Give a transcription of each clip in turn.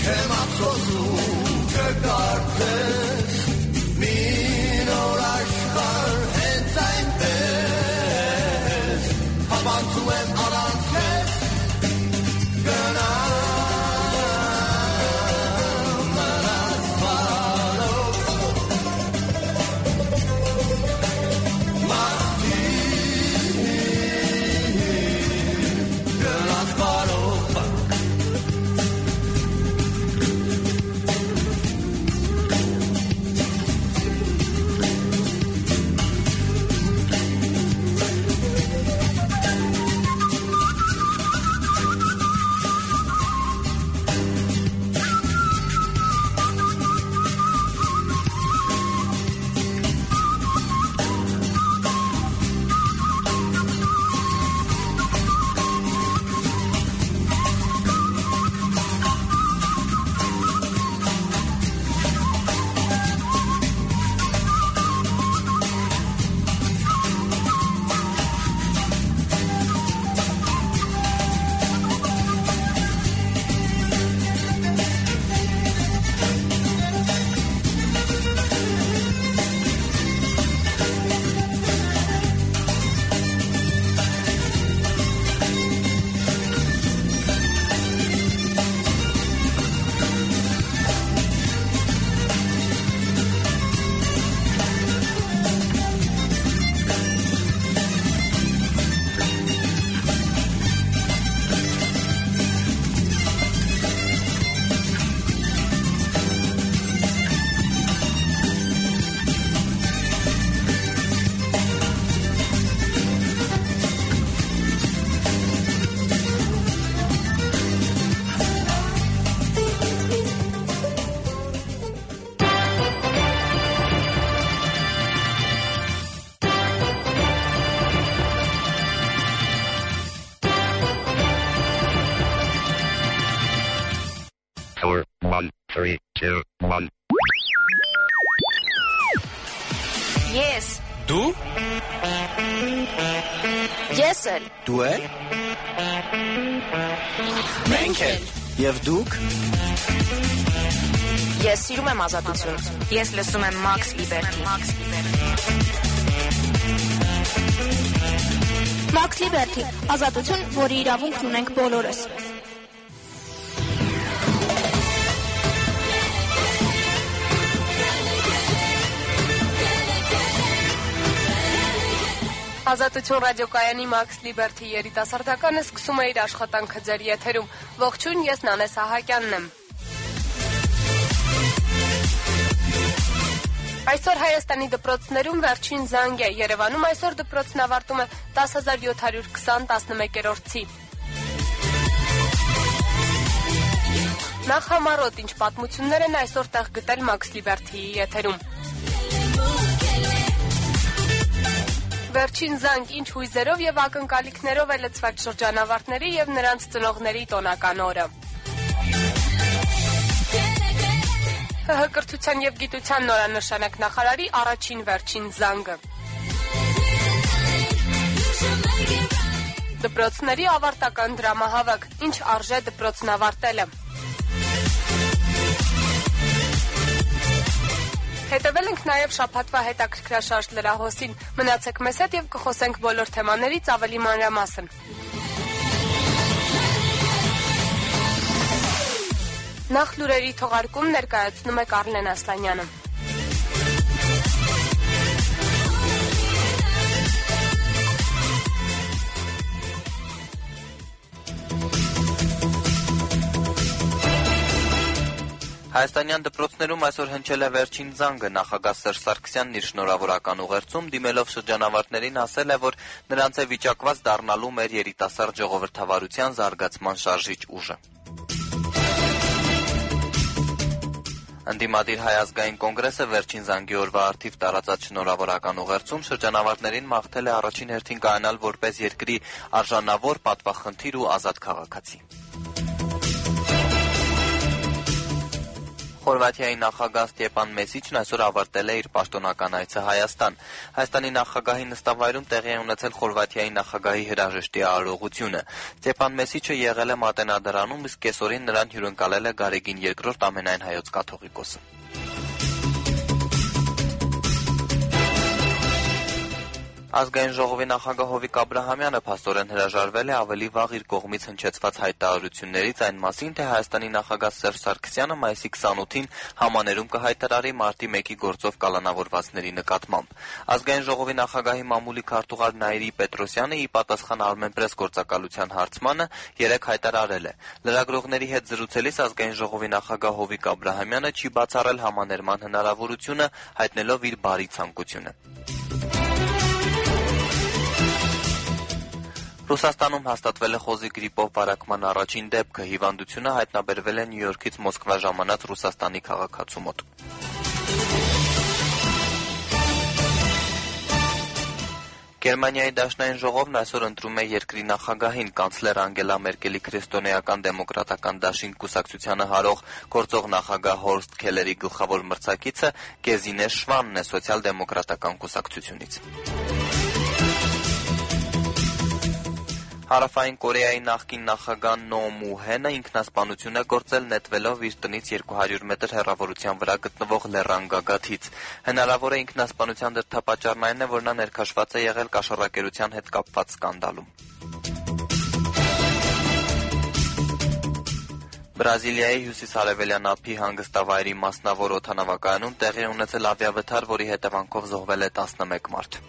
4, 1, 3, 2, 1. Ես Դու Ես էլ Դու էլ Մենք էլ Եվ դուք Ես սիրում եմ ազատություն Ես լսում եմ Max Liberty Max Liberty ազատություն, որի իրավունքն ունենք բոլորս Ազատություն ռադիոկայանի Max Liberty երիտասարդականը սկսում է իր աշխատանքը ձեր եթերում։ Ողջույն, ես Նանե Սահակյանն եմ։ Այսօր Հայաստանի դպրոցներում վերջին զանգ է։ Երևանում այսօր դպրոցն ավարտում է 10720 11-րդ-ի։ Նախ համառոտ ինչ պատմություններ են այսօր տեղ գտել Max Liberty-ի եթերում։ Վերջին զանգ ինչ հույզերով եւ ակնկալիքներով է լցված շրջանավարտների եւ նրանց ծնողների տոնական օրը։ ՀՀ կրթության եւ գիտության նորանշանակ նախարարի առաջին վերջին զանգը։ Դպրոցների ավարտական դրամահավաք, ինչ արժե դպրոցն ավարտելը։ Հետևել ենք նաև շաբաթվա հետաքրքրաշարժ լրահոսին։ Մնացեք մեզ հետ եւ կխոսենք բոլոր թեմաներից ավելի մանրամասն։ Նախ լուրերի թողարկում ներկայացնում է Կարլեն Ասլանյանը։ Հայաստանյան դպրոցներում այսօր հնչել է վերջին զանգը։ Նախագահ Սերժ Սարգսյանն իր շնորհավորական ուղերձում դիմելով շրջանավարտներին ասել է, որ նրանց է վիճակված դառնալու մեր երիտասարդ ժողովրդավարության զարգացման շարժիչ ուժը։ Ընդդիմադիր Հայ ազգային կոնգրեսը վերջին զանգի օրվա առթիվ տարածած շնորհավորական ուղերձում շրջանավարտներին մաղթել է առաջին հերթին կայանալ որպես երկրի արժանավոր, պատվախնդիր ու ազատ քաղաքացի։ Խորվաթիայի նախագահ Ստեփան Մեսիչն այսօր ավարտել է իր պաշտոնական այցը Հայաստան։ Հայաստանի նախագահի նստավայրում տեղի է ունեցել Խորվաթիայի նախագահի հրաժեշտի արարողությունը։ Ստեփան Մեսիչը եղել է Մատենադարանում, իսկ կեսօրին նրան հյուրընկալել է Գարեգին II ամենայն հայոց կաթողիկոսը։ Ազգային ժողովի նախագահ Հովիկ Աբրահամյանը փաստորեն հրաժարվել է ավելի վաղ իր կողմից հնչեցված հայտարարություններից այն մասին, թե Հայաստանի նախագահ Սերժ Սարգսյանը մայիսի 28-ին համաներում կհայտարարի մարտի 1-ի գործով կալանավորվածների նկատմամբ։ Ազգային ժողովի նախագահի մամուլի քարտուղար Նաիրի Պետրոսյանը ի պատասխան Armenpress գործակալության հարցմանը երեկ հայտարարել է. լրագրողների հետ զրուցելիս Ազգային ժողովի նախագահ Հովիկ Աբրահամյանը չի բացառել համաներման հնարավորությունը, հայտնելով իր բարի ցանկությունը։ Ռուսաստանում հաստատվել է խոզի գրիպով վարակման առաջին դեպքը, հիվանդությունը հայտնաբերվել է Նյու Յորքից Մոսկվա ժամանած Ռուսաստանի քաղաքացու մոտ։ Գերմանիայի դաշնային ժողովն այսօր ընտրում է երկրի նախագահին, կանցլեր Անգելա Մերկելի քրիստոնեական դեմոկրատական դաշինք կուսակցությանը հարող գործող նախագահ Հորստ Քելերի գլխավոր մրցակիցը Գեզինե Շվանն է սոցիալ-դեմոկրատական կուսակցությունից։ Հարավային Կորեայի նախկին նախագահ Նո Մու Հենը ինքնասպանություն է գործել նետվելով իր տնից 200 մետր հեռավորության վրա գտնվող լեռան գագաթից։ Հնարավոր է ինքնասպանության դրդապատճառն այն է, որ նա ներքաշված է եղել կաշառակերության հետ կապված սկանդալում։ Բրազիլիայի հյուսիսարևելյան ափի հանգստավայրի մասնավոր օդանավակայանում տեղի է ունեցել ավիավթար, որի հետևանքով զոհվել է 11 մարդ։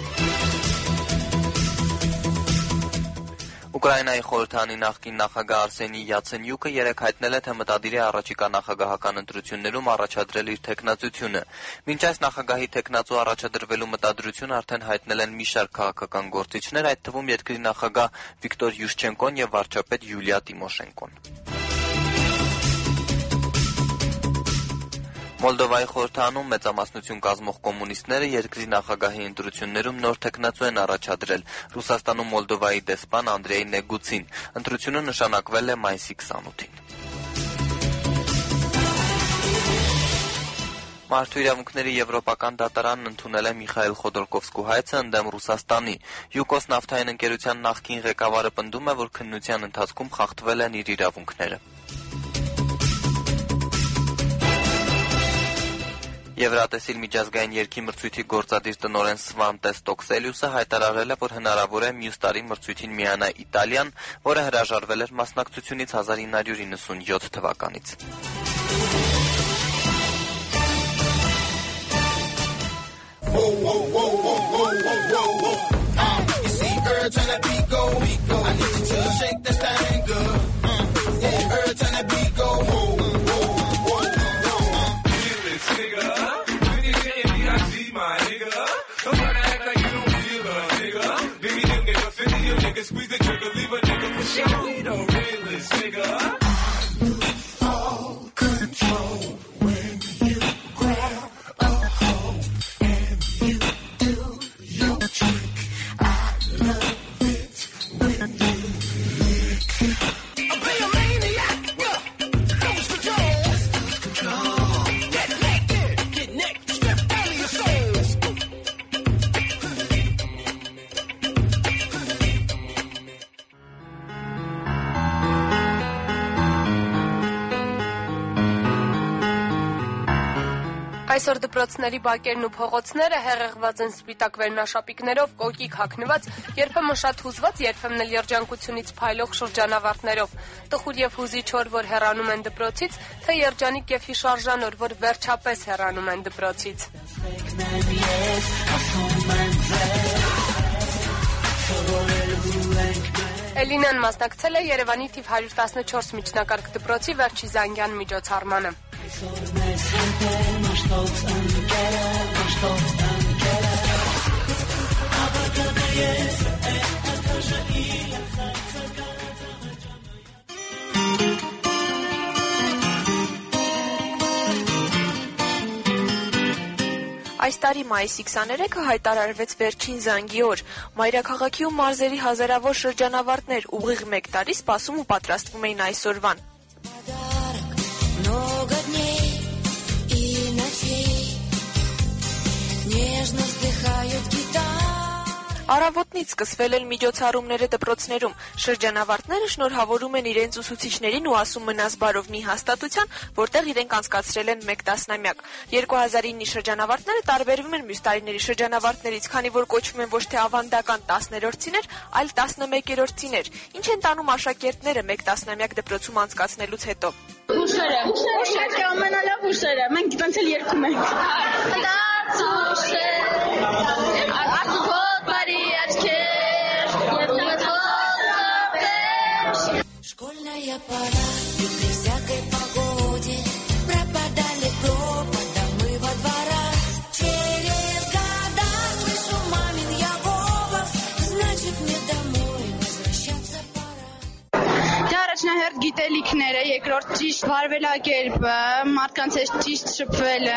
Ուկրաինայի խորհրդանի նախկին նախագահ Արսենի Յացենյուկը երեկ հայտնել է, թե մտադիր է առաջիկա նախագահական ընտրություններում առաջադրել իր թեկնածությունը։ Մինչ այս նախագահի թեկնածու առաջադրվելու մտադրությունը արդեն հայտնել են մի շարք քաղաքական գործիչներ, այդ թվում երկրի նախագահ Վիկտոր Յուշչենկոն եւ վարչապետ Յուլիա Տիմոշենկոն։ Մոլդովայի խորհրդանում մեծամասնություն կազմող կոմունիստները երկրի նախագահի ընտրություններում նոր թեկնածու են առաջադրել Ռուսաստանում Մոլդովայի դեսպան Անդրեյ Նեգուցին։ Ընտրությունը նշանակվել է մայիսի 28-ին։ Մարդու իրավունքների եվրոպական դատարանն ընդունել է Միխայել Խոդորկովսկու հայցը ընդդեմ Ռուսաստանի։ Յուկոս նավթային ընկերության նախկին ղեկավարը պնդում է, որ քննության ընթացքում խախտվել են իր իրավունքները։ Եվրատեսիլ միջազգային երգի մրցույթի գործադիր տնօրեն Svante Stokselius-ը հայտարարել է, որ հնարավոր է մյուս տարի մրցույթին միանա Իտալիան, որը հրաժարվել էր մասնակցությունից 1997 թվականից։ Squeeze the trigger, leave a nigga for sure. We the realest nigga. All control when you grab a hold and you do your trick. I love it when you lick. I'll be a maniac. Close control. Get naked. Strip down to your soul. Այսօր դպրոցների բակերն ու փողոցները հեղեղված են սպիտակ վերնաշապիկներով, կոկիկ հագնված, երբեմն շատ հուզված, երբեմն էլ երջանկությունից փայլող շրջանավարտներով։ Տխուր եւ հուզիչ օր, որ հեռանում են դպրոցից, թե երջանիկ եւ հիշարժան օր, որ վերջապես հեռանում են դպրոցից։ Էլինան մասնակցել է Երևանի թիվ 114 միջնակարգ դպրոցի վերջի զանգյան միջոցառմանը։ Այս տարի մայիսի 23-ը հայտարարվեց վերջին զանգի օր։ Մայրաքաղաքի ու մարզերի հազարավոր շրջանավարտներ ուղիղ 1 տարի սպասում ու պատրաստվում էին այսօրվան։ Առավոտնից սկսվել են միջոցառումները դպրոցներում։ Շրջանավարտները շնորհավորում են իրենց ուսուցիչներին ու ասում մնաս բարով մի հաստատության, որտեղ իրենք անցկացրել են 1 տասնամյակ։ 2009-ի շրջանավարտները տարբերվում են մյուս տարիների շրջանավարտներից, քանի որ կոչվում են ոչ թե ավանդական 10-րդցիներ, այլ 11-րդցիներ։ Ինչ են տանում աշակերտները 1 տասնամյակ դպրոցում անցկացնելուց հետո։ Հուշերը ամենալավ հուշերը, մենք տենց էլ երգում ենք։ Школьная пора, и при всякой погоде пропадали пропадом мы во дворах. Через года слышу мамин я голос, значит мне домой возвращаться пора. Դա առաջնահերթ գիտելիքները, երկրորդ ճիշտ վարվելակերպը, մարդկանց հետ ճիշտ շփվելը։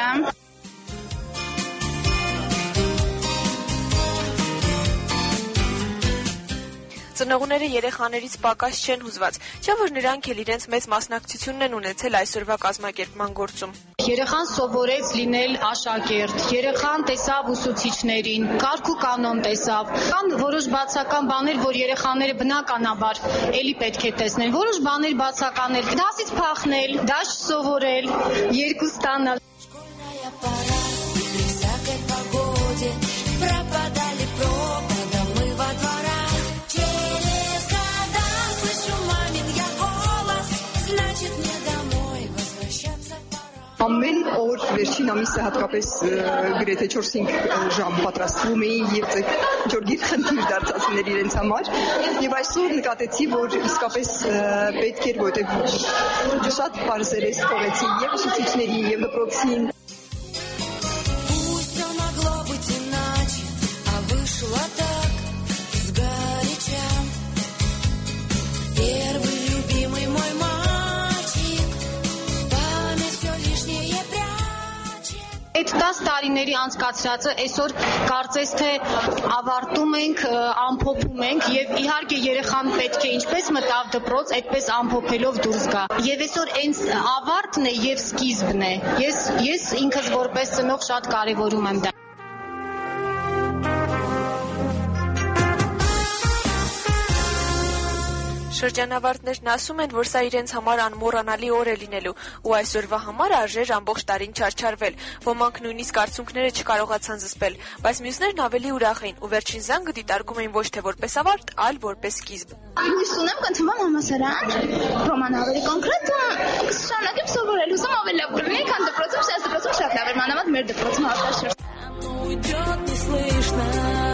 Ծնողները երեխաներից պակաս չեն հուզված, չէ՞ որ նրանք էլ իրենց մեծ մասնակցությունն են ունեցել այսօրվա կազմակերպման գործում։ Երեխան սովորեց լինել աշակերտ, երեխան տեսավ ուսուցիչներին, կարգ ու կանոն տեսավ։ Կան որոշ բացական բաներ, որ երեխաները բնականաբար էլի պետք է տեսնեն, որոշ բաներ բացական են, դասից փախնել, դաշ սովորել, երկու ստանալ։ Школьная пора, и при всякой погоде пропадали пропадом мы во дворах. Через года слышу мамин я голос, значит мне домой возвращаться пора. Ամեն օր վերջին ամիսը հատկապես գրեթե 4-5 ժամ պատրաստվում էին եւ ինչ-որ գիտխնդիր դարձածներ իրենց համար եւ այսօր նկատեցի, որ իսկապես պետք էր, որտեղ շատ բարձրես թողեցի եւ ուսուցիչներին եւ դպրոցին. Пусть все могло быть иначе, а вышло так сгоряча. Первый любимый мой мальчик, память все лишнее прячет. Այդ 10 տարիների անցկացրածը այսօր կարծես թե ավարտում ենք, ամփոփում ենք եւ իհարկե երեխան պետք է ինչպես մտավ դպրոց, այդպես ամփոփելով դուրս գա։ Եվ այսօր այնց ավարտն է եւ սկիզբն է։ Ես ինքս որպես ծնող շատ կարեւորում եմ դա։ Շրջանավարտներն ասում են, որ սա իրենց համար անմոռանալի օր է լինելու, ու այսօրվա համար արժեր ամբողջ տարին չարչարվել։ Ոմանք նույնիսկ արդյունքները չկարողացան զսպել, բայց մյուսներն ավելի ուրախ էին ու վերջին զանգը դիտարկում էին ոչ թե որպես ավարտ, այլ որպես սկիզբ։ Հույս ունեմ կընդունվեմ համալսարան, ռոման ավելի կոնկրետ, շարունակեմ սովորել, հուսամ ավելի լավ կլինի, քան դպրոցում, դպրոցում շատ լավ էր, մանավանդ մեր դպրոցում հատկաշրջան։ Уйдет неслышно,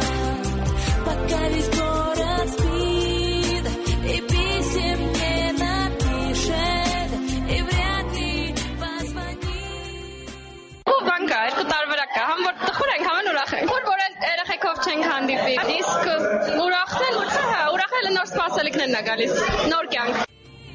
пока весь город спит, и писем не напишет, и вряд ли позвонит. Բան կա, երկու տարբերակ կա, համ որ տխուր ենք, համ ուրախ ենք։ Որ երեխեքով չենք հանդիպի, իսկ ուրախելը նոր սպասելիքներն է գալիս, նոր կյանք։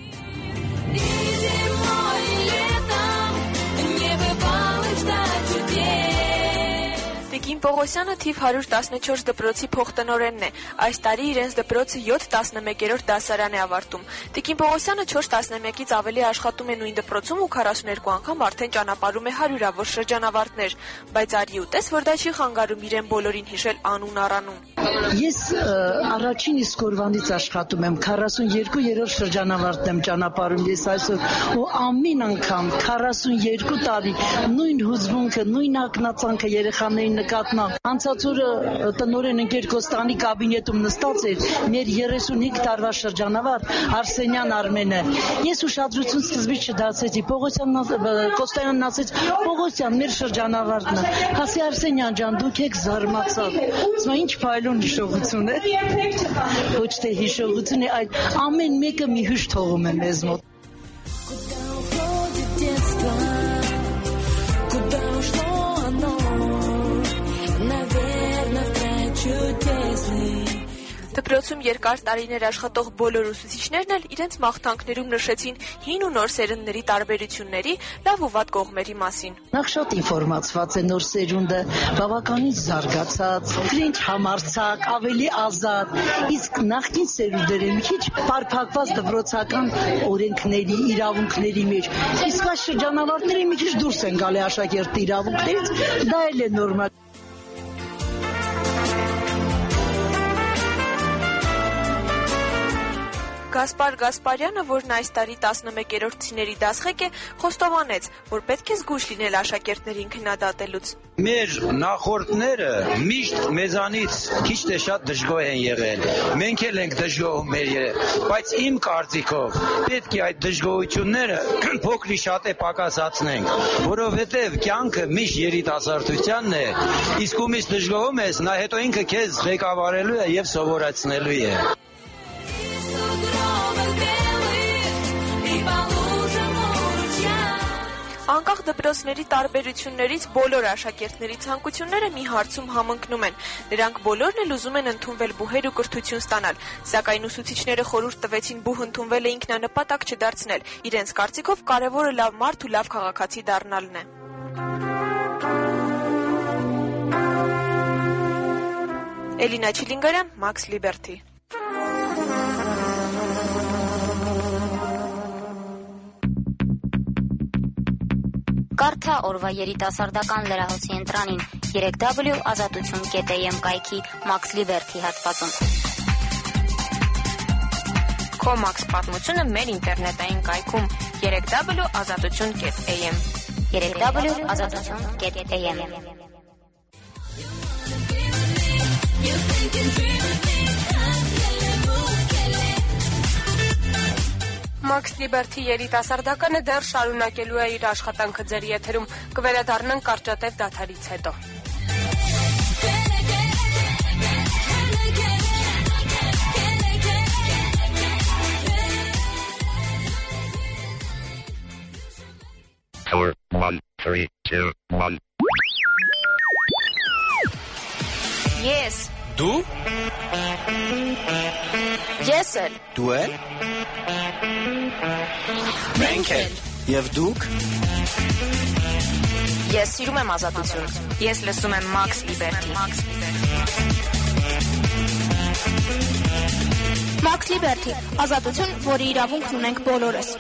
И зимой, и летом не бывало ждать чудес. Տիկին Պողոսյանը թիվ 114 դպրոցի փոխտնօրենն է։ Այս տարի իրենց դպրոցը 7-11-րդ դասարան է ավարտում։ Տիկին Պողոսյանը 4 տասնամյակից ավելի աշխատում է նույն դպրոցում ու 42 անգամ արդեն ճանապարհում է հարյուրավոր շրջանավարտներ, բայց արի ու տես, որ դա չի խանգարում իրեն բոլորին հիշել անուն առանուն։ Ես առաջին իսկ օրվանից աշխատում եմ, 42-րդ շրջանավարտն եմ ճանապարհում ես այսօր ու ամեն անգամ 42 տարի նույն հուզմունքը, նույն ակնածանքը երեխաներին նկատմամբ։ Անցած օրը տնօրեն ընկեր Կոստանի կաբինետում նստած էր մեր 35 տարվա շրջանավարտ Արսենյան Արմենը։ Ես ուշադրություն սկզբից չդարձեցի, Կոստանյանն ասեց, Պողոսյան, մեր շրջանավարտն է։ Ասի Արսենյան ջան, դուք եք զարմացավ։ Ասում ինչ փայլուն հիշողություն է։ Ոչ թե հիշողություն է, այլ ամեն мեկը մի հույս թողում է մեզ մոտ։ Куда уходит детство? Куда ушло оно? Наверное, в край чудесный. Դպրոցում երկար տարիներ աշխատող բոլոր ուսուցիչներն էլ իրենց մաղթանքներում նշեցին հին ու նոր սերունդների տարբերությունների, լավ ու վատ կողմերի մասին։ Նախ շատ ինֆորմացված է նոր սերունդը, բավականին զարգացած, քրինչ համարձակ, ավելի ազատ, իսկ նախկին սերունդերը մի քիչ պարփակված դպրոցական օրենքների, իրավունքների մեջ։ Իսկ այս շրջանավարտները մի քիչ դուրս են գալի աշակերտի իրավունքներից, դա էլ է նորմալ։ Գասպար Գասպարյանը, որն այս տարի 11-րդ ցիների դասղեկ է, խոստովանեց, որ պետք է զգույշ լինել աշակերտներին քննադատելուց։ Մեր նախորդները միշտ մեզանից քիչ թե շատ դժգոհ են եղել։ Մենք էլ ենք դժգոհում, բայց իմ կարծիքով պետք է այդ դժգոհությունները փոքրի շատ է պակասացնենք, որովհետև կյանքը միշտ երիտասարդությանն է, իսկ ումից դժգոհում ես, նա հետո ինքը քեզ ղեկավարելու է եւ սովորացնելու է։ Անկախ դպրոցների տարբերություններից բոլոր աշակերտների ցանկությունները մի հարցում համընկնում են։ Նրանք բոլորն էլ ուզում են ընդունվել բուհեր ու կրթություն ստանալ, սակայն ուսուցիչները խորհուրդ տվեցին բուհ ընդունվելը ինքնանպատակ չդարձնել։ Իրենց կարծիքով կարևորը լավ մարդ ու լավ քաղաքացի դառնալն է։ Էլինա Չիլինգարյան, Max Liberty։ Կարդա օրվա երիտասարդական լրահոսի ընտրանին 3w.azatutun.am կայքի Max Liberty հատվածում։ Քո Max պատմությունը մեր ինտերնետային կայքում 3w.azatutun.am 3w.azatutun.am Max Liberty երիտասարդականը դեռ շարունակելու է իր աշխատանքը ձեր եթերում, կվերադառնանք կարճատև դադարից հետո։ Hour 1, 3, 2, 1. Ես Դու Ես էլ Դու էլ Մենք էլ Եվ դուք Ես սիրում եմ ազատություն։ Ես լսում եմ Max Liberty։ Max Liberty, ազատություն, որի իրավունքն ունենք բոլորս։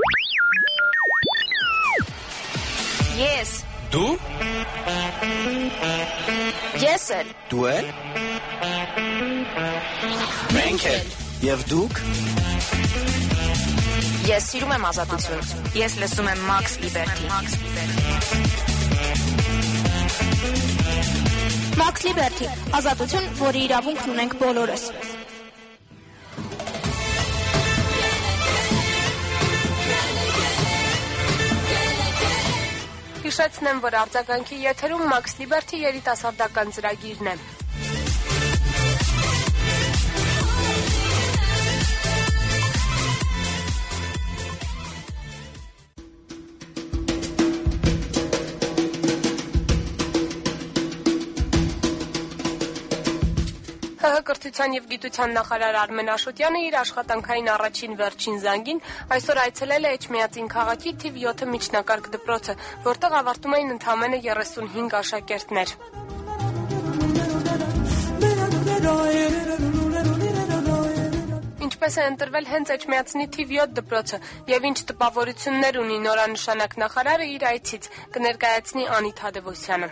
Ես։ Դու։ Ես էլ։ Դու էլ։ Մենք էլ։ Եվ դուք։ Ես սիրում եմ ազատություն։ Ես լսում եմ Max Liberty։ Max Liberty, ազատություն, որի իրավունքն ունենք բոլորս։ Հիշեցնեմ, որ արձագանքի եթերում Max Liberty երիտասարդական ծրագիրն է։ ՀՀ կրթության և գիտության նախարար Արմեն Աշոտյանը իր աշխատանքային առաջին վերջին զանգին այսօր այցելել է Էջմիածին քաղաքի թիվ 7 միջնակարգ դպրոցը, որտեղ ավարտում էին ընդամենը 35 աշակերտներ։ Ինչպես է ընտրվել հենց Էջմիածնի թիվ 7 դպրոցը և ինչ տպավորություններ ունի նորանշանակ նախարարը իր այցից, կներկայացնի Անի Թադևոսյանը։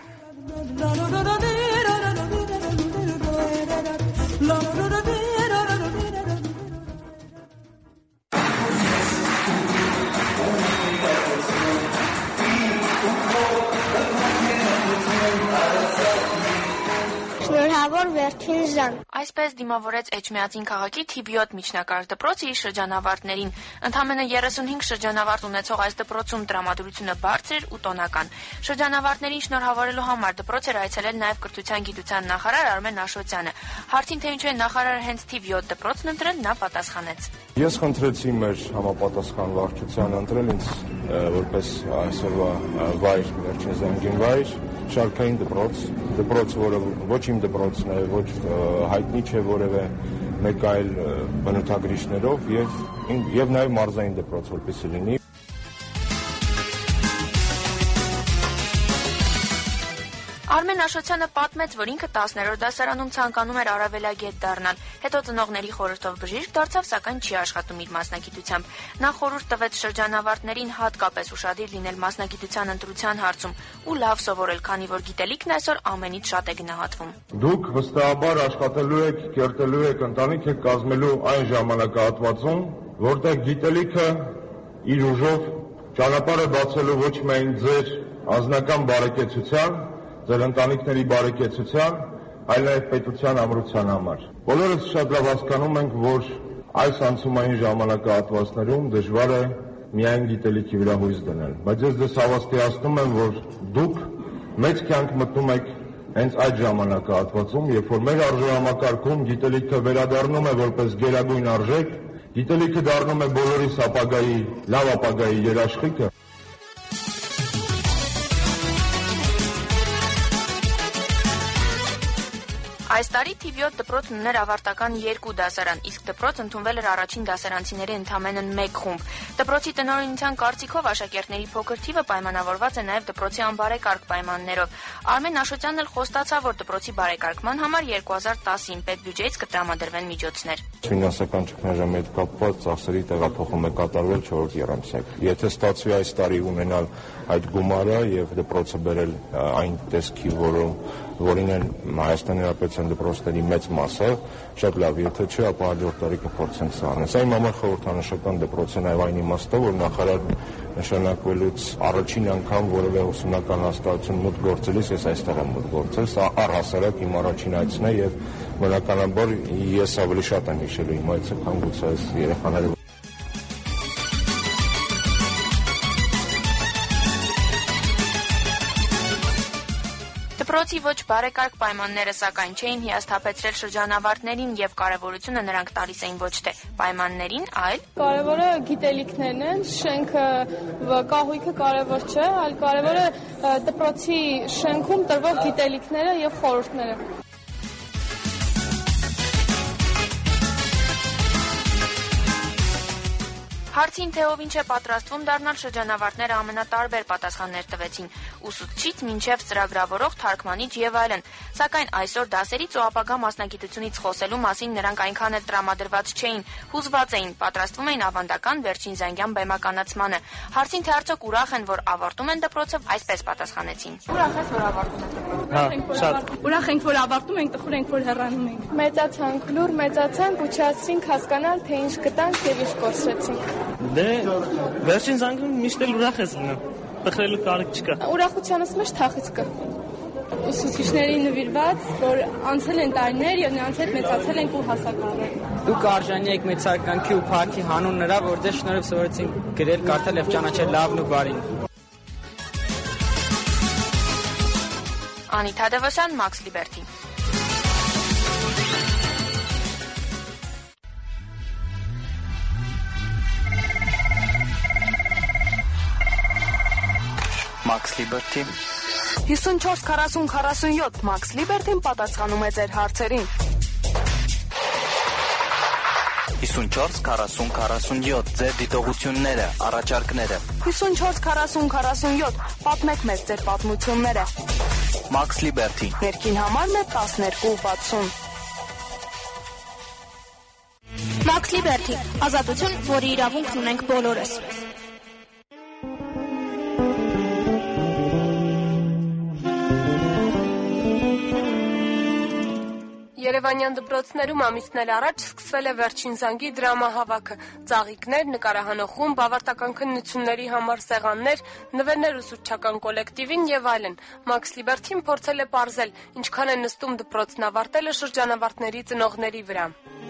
Շնորհավոր վերջին զանգ։ Այսպես դիմավորեց Էջմիածին քաղաքի թիվ 7 միջնակարգ դպրոցը իր շրջանավարտներին։ Ընդամենը 35 շրջանավարտ ունեցող այս դպրոցում տրամադրությունը բարձր էր ու տոնական։ Շրջանավարտներին շնորհավորելու համար դպրոց էր այցելել նաև կրթության գիտության նախարար Արմեն Աշոտյանը։ Հարցին թե ինչու է նախարարը հենց թիվ 7 դպրոցն ընտրել, նա պատասխանեց. Ես խնդրեցի մեր համապատասխան վարչությանը ընտրել ինձ որպես այսօրվա վայր, վերջին զանգին վայր, շարքային դպրոց, որը ոչ իմ դպրոցն է, ոչ հայտնի չէ որևէ մեկ այլ բնութագրիչներով եւ նաեւ մարզային դպրոց որպեսզի լինի։ Արմեն Աշոտյանը պատմեց, որ ինքը 10-րդ դասարանում ցանկանում էր առավելագետ դառնալ, հետո ծնողների խորհրդով բժիշկ դարձավ, սակայն չի աշխատում իր մասնագիտությամբ։ Նա խորհուրդ տվեց շրջանավարտներին հատկապես ուշադիր լինել մասնագիտության ընտրության հարցում ու լավ սովորել, քանի որ գիտելիքն այսօր ամենից շատ է գնահատվում։ Դուք վստահաբար աշխատելու եք, կերտելու եք, ընտանիք եք կազմելու այն ժամանակահատվածում, որտեղ գիտելիքը իր ուժով ճանապարհը բացելու ոչ միայն ձեր անձնական բարեկեցության, ձեր ընտանիքների բարեկեցության, այլ նաև պետության ամրության համար։ Բոլորս շատ լավ հասկանում ենք, որ այս անցումային ժամանակահատվածներում դժվար է միայն գիտելիքի վրա հույս դնել, բայց ես ձեզ հավաստիացնում եմ, որ դուք մեծ կյանք մտնում եք հենց այդ ժամանակահատվածում, երբ որ մեր արժեհամակարգում գիտելիքը վերադառնում է որպես գերագույն արժեք, գիտելիքը դառնում է բոլորիս ապագայի, լավ ապագայի երաշխիքը։ Այս տարի թիվ 7 դպրոցն ուներ ավարտական 2 դասարան, իսկ դպրոց ընդունվել էր առաջին դասարանցիների ընդամենը 1 խումբ։ Դպրոցի տնօրինության կարծիքով աշակերտների փոքր թիվը պայմանավորված է նաև դպրոցի անբարեկարգ պայմաններով։ Արմեն Աշոտյանն էլ խոստացավ, որ դպրոցի բարեկարգման համար 2010-ին պետբյուջեից կտրամադրվեն միջոցներ։ Ֆինանսական ճգնաժամի հետ կապված ծախսերի տեղափոխում է կատարվել 4-րդ եռամսյակ։ Եթե ստացվի այս տարի ունենալ այդ գումարը եւ դպրոցը բերել այն տեսքի, որին են Հայաստանի Հանրապետության դպրոցների մեծ մասը, շատ լավ, եթե չէ, ապա հաջորդ տարի կփորձենք սա անել։ Սա իմ համար խորհրդանշական դպրոց է նաև այն իմաստով, որ նախարար նշանակվելուց առաջին անգամ որևէ ուսումնական հաստատություն մուտք գործելիս ես այստեղ եմ մուտք գործել, սա առհասարակ իմ առաջին այցն է եւ բնականաբար ես ավելի շատ եմ հիշելու իմ այցը, քան գուցե այս երեխաները։ Դպրոցի ոչ բարեկարգ պայմանները սակայն չէին հիասթափեցրել շրջանավարտներին եւ կարեւորությունը նրանք տալիս էին ոչ թե պայմաններին, այլ կարևորը գիտելիքներն են, շենքը, կահույքը կարևոր չէ, այլ կարևորը դպրոցի շենքում տրվող գիտելիքները եւ խորհուրդները։ Հարցին, թե ով ինչ է պատրաստվում դառնալ, շրջանավարտները ամենատարբեր պատասխաններ տվեցին՝ ուսուցչից մինչև ծրագրավորող, թարգմանիչ եւ այլն։ Սակայն այսօր դասերից ու ապագա մասնագիտությունից խոսելու մասին նրանք այնքան էլ տրամադրված չէին, հուզված էին, պատրաստվում էին ավանդական վերջին զանգյան բեմականացմանը։ Հարցին, թե արդյոք ուրախ են, որ ավարտում են դպրոցը, այսպես պատասխանեցին. Ուրախ ես, որ ավարտում եք դպրոցը։ Ուրախ ենք, որ ավարտում ենք, տխուր ենք, որ հեռանում ենք։ Մեծացանք, լուր մեծացանք, ուշացրինք հասկանալ, թե ինչ գտանք եւ ինչ կորցրեցինք։ Դե վերջին զանգում միշտ էլ ուրախ ես լինում։ Տխրելու կարիք չկա։ Ուրախությանս մեջ թախիծ կա։ Ուսուցիչների նվիրված, որ անցել են տարիներ եւ նրանց հետ մեծացել ենք ու հասակ առել։ Դուք արժանի եք մեծականքի ու փառքի հանուն նրա, որ ձեզ շնորհիվ սովորեցին գրել, կարդալ եւ ճանաչել լավն ու բարին։ Անիթա Դևոսյան, Մաքս Լիբերթի։ Մաքս Լիբերթի 54-40-47 Մաքս Լիբերթին պատասխանում է ձեր հարցերին։ 54-40-47 ձեր դիտողությունները, առաջարկները։ 54-40-47 պատմեք մեզ ձեր պատմությունները։ Մաքս Լիբերթի Ներքին համարն է 12-60։ Մաքս Լիբերթի, ազատություն, որի իրավունքն ունենք բոլորս։ Երևանյան դպրոցներում ամիսներ առաջ սկսվել է վերջին զանգի դրամահավաքը։ Ծաղիկներ, նկարահանող խումբ, ավարտական քննությունների համար սեղաններ, նվերներ ուսուցչական կոլեկտիվին եւ այլն։ Մաքս Լիբերթին փորձել է պարզել, ինչքան է նստում դպրոցն ավարտելը շրջանավարտների ծնողների վրա։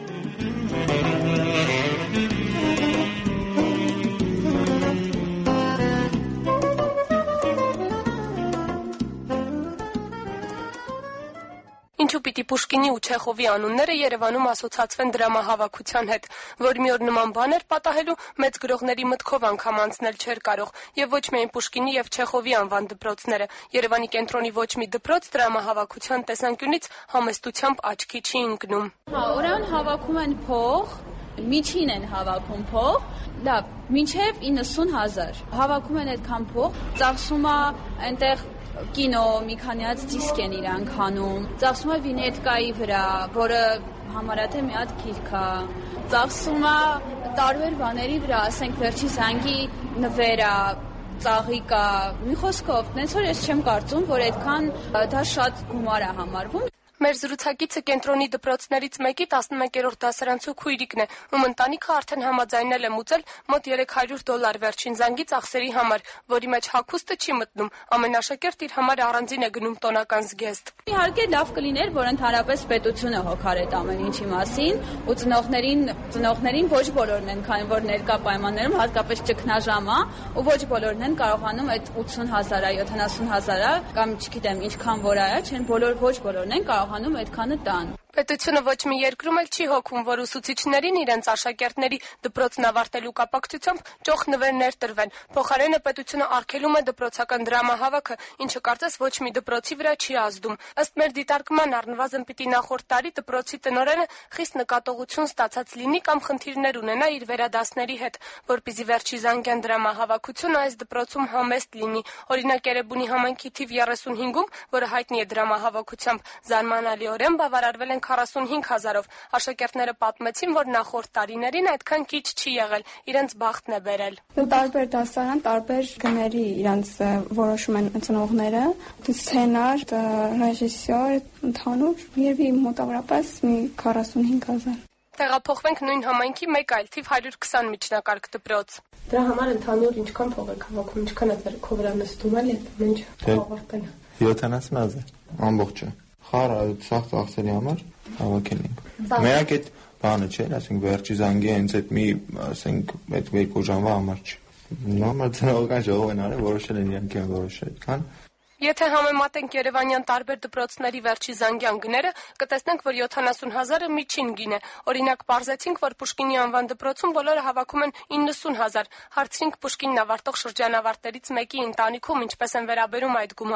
Ինչու պիտի Պուշկինի ու Չեխովի անունները Երևանում ասոցացվեն դրամահավաքության հետ, որ մի օր նման բաներ պատահելու մեծ գրողների մտքով անգամ անցնել չէր կարող, եւ ոչ միայն Պուշկինի եւ Չեխովի անվան դպրոցները։ Երևանի կենտրոնի ոչ մի դպրոց դրամահավաքության տեսանկյունից համեստությամբ աչքի չի ընկնում։ Ուրեմն հավաքում են փող, միջին են հավաքում փող, լավ, մինչև 90,000 հավաքում են այդքան փող, ծախսում է այնտեղ կինո մի քանի հատ դիսկ են իրանք հանում, ծախսում է վինետկայի վրա, որը համարյա թե մի հատ գիրք է, ծախսում է տարբեր բաների վրա, ասենք վերջի զանգի նվերը, ծաղիկը, մի խոսքով, նենց որ ես չեմ կարծում, որ այդքան դա շատ գումար է համարվում։ Մեր զրուցակիցը կենտրոնի դպրոցներից մեկի 11-րդ դասարանցու քույրիկն է, ում ընտանիքը արդեն համաձայնել է մուծել մոտ $300 վերջին զանգի ծախսերի համար, որի մեջ հագուստը չի մտնում, ամեն աշակերտ իր համար առանձին է գնում տոնական զգեստ։ Իհարկե լավ կլիներ, որ ընդհանրապես պետությունը հոգար այդ ամեն ինչի մասին, ու ծնողներին ոչ բոլորն են, քանի որ ներկա պայմաններում հատկապես ճգնաժամ է, ու ոչ բոլորն են կարողանում այդ 80,000-ը, 70,000-ը կամ չգիտեմ ինչքան որ է, չեն ոչ բոլորն են կարողանում այդքանը տան։ Պետությունը ոչ մի երկրում էլ չի հոգում, որ ուսուցիչներին իրենց աշակերտների դպրոցն ավարտելու կապակցությամբ ճոխ նվերներ տրվեն։ Փոխարենը պետությունը արգելում է դպրոցական դրամահավաքը, ինչը կարծես ոչ մի դպրոցի վրա չի ազդում։ Ըստ մեր դիտարկման առնվազն պիտի նախորդ տարի դպրոցի տնօրենը խիստ նկատողություն ստացած լինի կամ խնդիրներ ունենա իր վերադասների հետ, որպեսզի վերջի զանգյան դրամահավաքությունը այս դպրոցում համեստ լինի։ Օրինակ Երևանի համայնքի թիվ 35-ում, որը հայտնի է դրամահավաքությամբ, զարմանալիորեն բավարարվել են 45,000-ով։ Աշակերտները պատմեցին, որ նախորդ տարիներին այդքան քիչ չի եղել, իրենց բախտն է բերել։ Տարբեր դասարան, տարբեր գների իրենց որոշում են ծնողները, սցենար, ռեժիսոր, ընդհանուր երևի մոտավորապես մի 45,000։ Տեղափոխվենք նույն համայնքի մեկ այլ թիվ 120 միջնակարգ դպրոց։ Դրա համար ընդհանուր ինչքան փող եք հավաքում, ինչքան է ձեր քո վրա նստում էլի, ինչ ավարտել։ 70,000 ամբողջը։ Խառը սաղ ծախսերի համար հավաքել ենք։ Միակ այդ բանը չէ, ասենք վերջի զանգի հենց այդ մի, ասենք այդ 2 ժամվա համար չի։ Նորմալ ծնողական ժողով են արել, որոշել են իրանք են որոշել այդքան։ Եթե համեմատենք Երևանյան տարբեր դպրոցների վերջի զանգյան գները, կտեսնենք, որ 70,000-ը միջին գին է։ Օրինակ, պարզեցինք, որ Պուշկինի անվան դպրոցում բոլորը հավաքում են 90,000։ Հարցրինք Պուշկինն ավարտող շրջանավարտներից մեկի ընտանիքում ինչպես են վերաբերում այդ գումարին։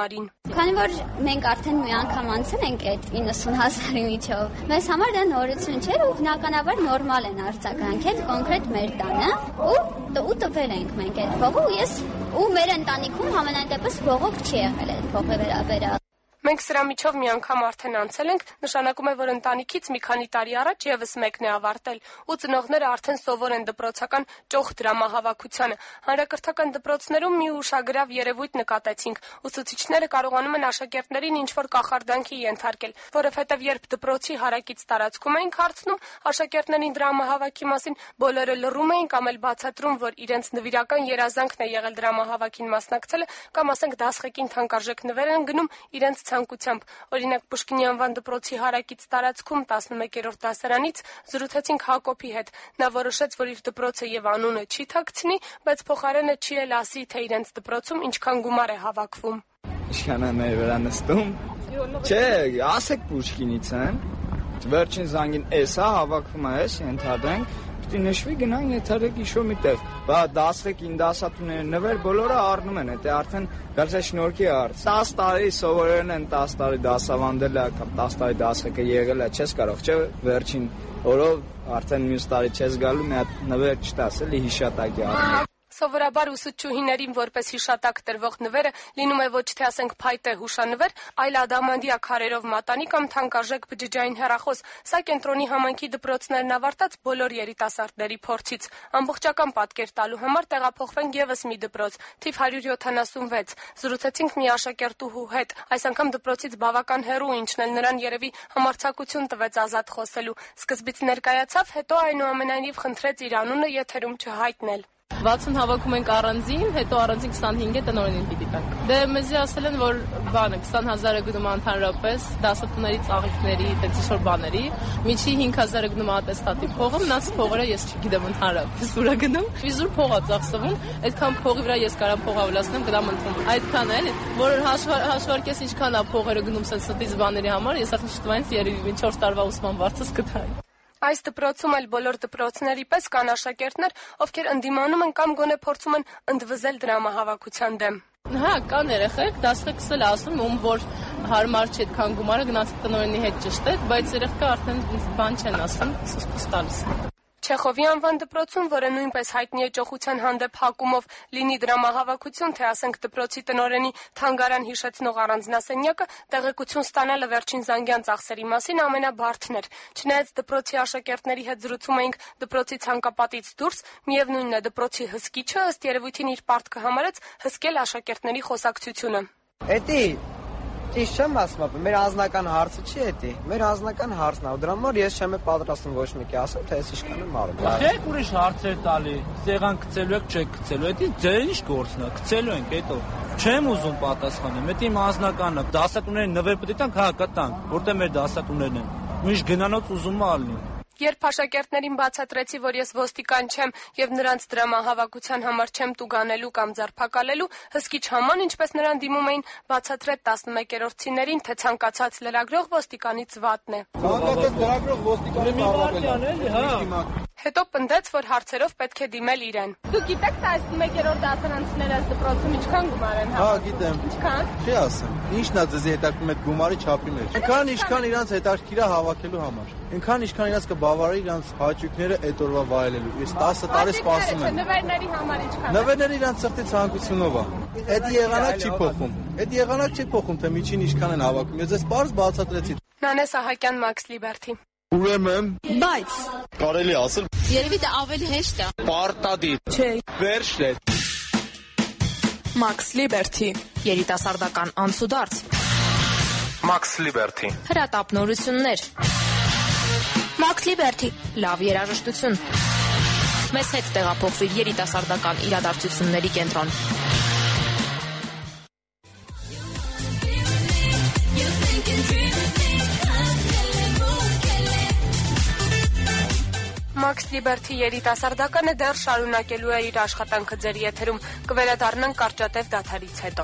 Քանի որ մենք արդեն մի անգամ անցել ենք այդ 90,000-ի միջով, մեզ համար դա նորություն չէր ու բնականաբար նորմալ են արձագանքել կոնկրետ մեր տանը ու տվել ենք մենք այդ փողը ու ես ու մեր ընտանիքում համենայն դեպս բողոք չի եղել այդ փողի վերաբերյալ։ Մենք սրա միջով մի անգամ արդեն անցել ենք, նշանակում է, որ ընտանիքից մի քանի տարի առաջ եւս մեկն է ավարտել, ու ծնողները արդեն սովոր են դպրոցական ճոխ դրամահավաքությանը։ Հանրակրթական դպրոցներում մի ուշագրավ երևույթ նկատեցինք։ Ուսուցիչները կարողանում են աշակերտներին ինչ-որ կախարդանքի ենթարկել, որովհետև երբ դպրոցի հարակից տարածքում էինք հարցնում աշակերտներին դրամահավաքի մասին, բոլորը լռում էին կամ էլ բացատրում, որ իրենց նվիրական երազանքն է եղել դրամահավաքին մասնակցելը, կամ ասենք դասղեկին թանկարժեք նվեր են գնում իրենց ցանկությամբ։ Օրինակ Պուշկինի անվան դպրոցի հարակից տարածքում 11-րդ դասարանից զրուցեցինք Հակոբի հետ։ Նա որոշեց, որ իր դպրոցը եւ անունը չի թաքցնի, բայց փոխարենը չի էլ ասի, թե իրենց դպրոցում ինչքան գումար է հավաքվում։ Ինչքան է մեր վրա նստում։ Չէ, ասեք Պուշկինից են։ Վերջին զանգին էսա հավաքվում է, ենթադրենք, պիտի նշվի գնան ենթադրեք իշո միտեղ։ Բա դասղեկին դասատուները նվեր բոլորը առնում են, դա արդեն գալիս շնորհքի հարց։ 10 տարի սովորել են, 10 տարի դասավանդել է, կամ 10 տարի դասղեկը եղել է, չես կարող, չէ՞, վերջին օրով արդեն մյուս տարի չես գալու, մի հատ նվեր չտաս, էլի հիշատակի առնում։ Սովորաբար ուսուցչուհիներին որպես հիշատակ տրվող նվերը լինում է ոչ թե ասենք փայտե հուշանվեր, այլ ադամանդյա քարերով մատանի կամ թանկարժեք բջջային հեռախոս։ Սա կենտրոնի համայնքի դպրոցներն ավարտած բոլոր երիտասարդների փորձից։ Ամբողջական պատկեր տալու համար տեղափոխվենք եւս մի դպրոց, թիվ 176։ Զրուցեցինք մի աշակերտուհու հետ, այս անգամ դպրոցից բավական հեռու, ինչն էլ նրան երևի համարձակություն տվեց ազատ խոսելու։ Սկզբից ներկայացավ, հետո այնուամենայնիվ խնդրեց իր անունը եթերում չհայտնել։ 60 հավաքում ենք առանձին, հետո առանձին 25-ը տնօրենին պիտի տանք։ Դե մեզի ասել են, որ 20,000-ը գնում ընդհանրապես դասատուների ծաղիկների, այդպես ինչ-որ բաների, միջի 5,000-ը գնում ատեստատի փողը, մնաց փողերը ես չգիտեմ ընդհանրապես ուրա գնում։ Վիզուր փող է ծախսվում, այդքան փողի վրա ես կարամ փող ավելացնեմ, գնամ ընդունում։ Այդքան է, որ հաշվարկես ինչքան է փողերը գնում սենց բաների համար, ես արդեն շտվայից երևի 4 տարվա ուսման վարձս կտայի։ Այս դպրոցում էլ բոլոր դպրոցների պես կան աշակերտներ, ովքեր ընդդիմանում են կամ գոնե փորձում են ընդվզել դրամահավաքության դեմ։ Հա, կան երեխեք, դասղեկս էլ ասում, ում որ հարմար չէ այդքան գումարը գնացեք տնօրենի հետ ճշտեք, բայց երեխքը արդեն բան չեն ասում, սուս տալիս։ Չեխովի անվան դպրոցում, որը նույնպես հայտնի է ճոխության հանդեպ հակումով, լինի դրամահավաքություն, թե ասենք դպրոցի տնօրենի թանգարան հիշեցնող առանձնասենյակը, տեղեկություն ստանալը վերջին զանգյան ծախսերի մասին ամենաբարդն էր։ Չնայած դպրոցի աշակերտների հետ զրուցում էինք դպրոցի ցանկապատից դուրս, միևնույնն է դպրոցի հսկիչը ըստ երևույթին իր պարտքը համարեց հսկել աշակերտների խոսակցությունը։ Էդի ճիշտ չեմ ասում, մեր անձնական հարցը չի էդի։ Մեր անձնական հարցն է, դրա համար ես չեմ պատրաստում ոչ մեկի ասել, թե ես ինչքան եմ արում։ Եք ուրիշ հարցեր տալի, սեղան գցելու եք, չեք գցելու, էդի ձեր ինչ գործն է, գցելու ենք, հետո չեմ ուզում պատասխանեմ, էդի իմ անձնականն է։ Դասատուներին նվեր պետք է տանք, հա, կտանք, որտեղ մեր դասատուներն են։ Ինչ գնանոց ուզում ալնի։ Երբ աշակերտներին բացատրեցի, որ ես ոստիկան չեմ եւ նրանց դրամահավաքության համար չեմ տուգանելու կամ ձերբակալելու, հսկիչ Haman, ինչպես նրան դիմում էին, բացատրեց 11-րդցիներին, թե ցանկացած լրագրող ոստիկանից վատն է։ Ցանկացած լրագրող ոստիկանից Հետո պնդեց, որ հարցերով պետք է դիմել իրեն։ Դուք գիտեք, թե 11-րդ դասարանցիները այս դպրոցում ինչքան գումար են հավաքում։ Հա, գիտեմ։ Ինչքան։ Չի ասեմ։ Ինչն է ձեզ հետաքրքրում այդ գումարի չափի մեջ։ Այնքան ինչքան իրանց հետաքրքիր է հավաքելու համար։ Այնքան ինչքան իրանց կբավարարի իրանց հաճույքները այդ օրվա վայելելու։ Ես 10 տարի սպասում եմ։ Նվերների համար ինչքան։ Նվերները իրանց սրտի ցանկությունով է։ Այդ եղանակ չի փոխում։ Այդ եղանակ չի փոխում, թե միջին ինչքան են հավաքում։ Ես ես բարձ բացատրեցի։ Նանե Սահակյան, Max Liberty։ Ուրեմն, բայց կարելի ասել, երևի դա ավելի հեշտ է։ Պարտադիր։ Չէ։ Վերջն է։ Max Liberty, երիտասարդական անցուդարձ։ Max Liberty, հրատապնորություններ։ Max Liberty, լավ երաժշտություն։ Մեզ հետ տեղափոխվիր երիտասարդական իրադարձությունների կենտրոն։ Max Liberty երիտասարդականը դեռ շարունակելու է իր աշխատանքը ձեր եթերում, կվերադառնանք կարճատև դադարից հետո։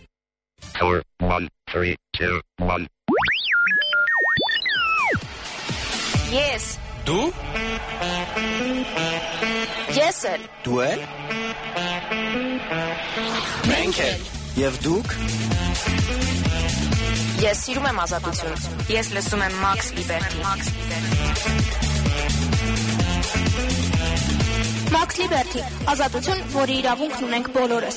Four, 1, 3, 2, 1. Ես։ Դու։ Ես էլ։ Դու էլ։ Մենք էլ։ Եվ դուք։ Ես սիրում եմ ազատություն։ Ես լսում եմ Max Liberty։ Max Liberty, ազատություն, որի իրավունքն ունենք բոլորս։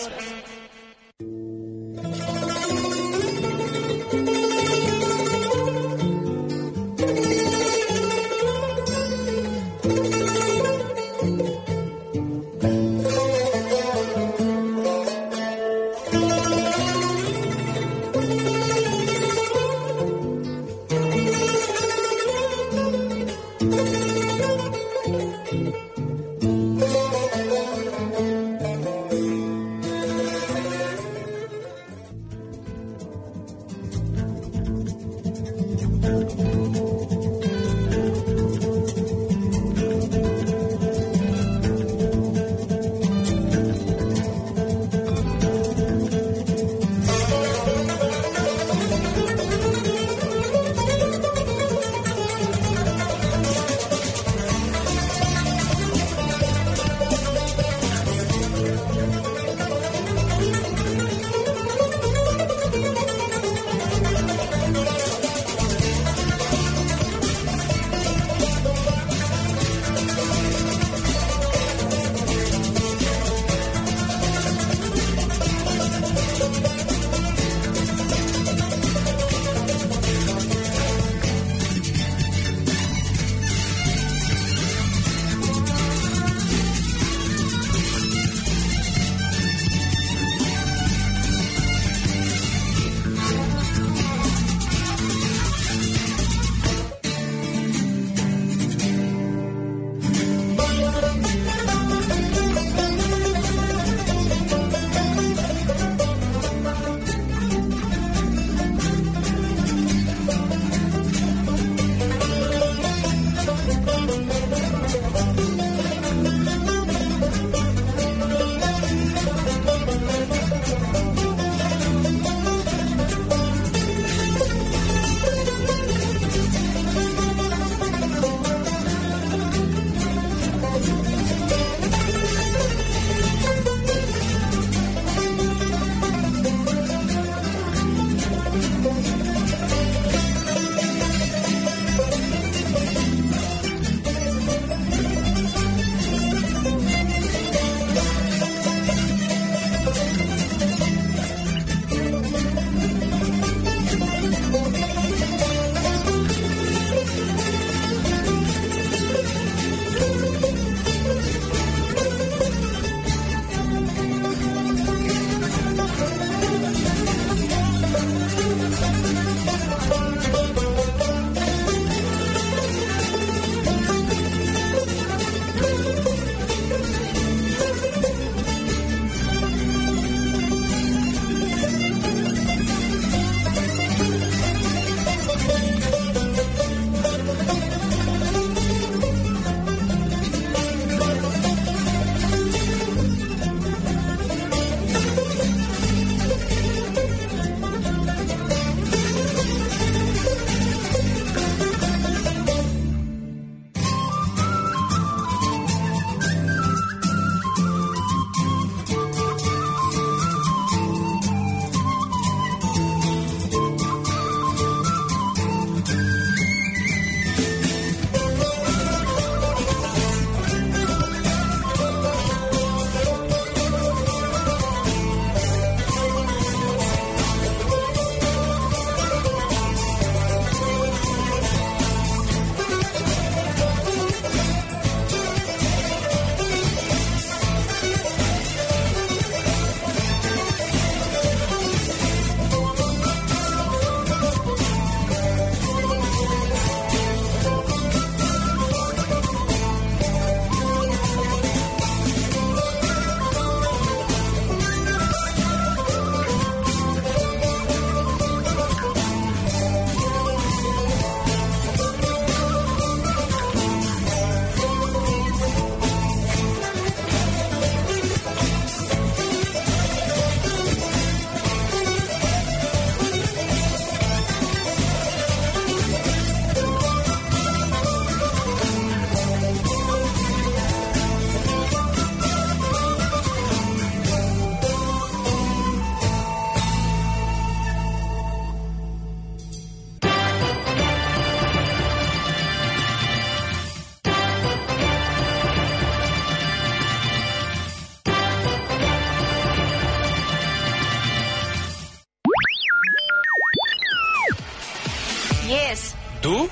Ես։ Դու։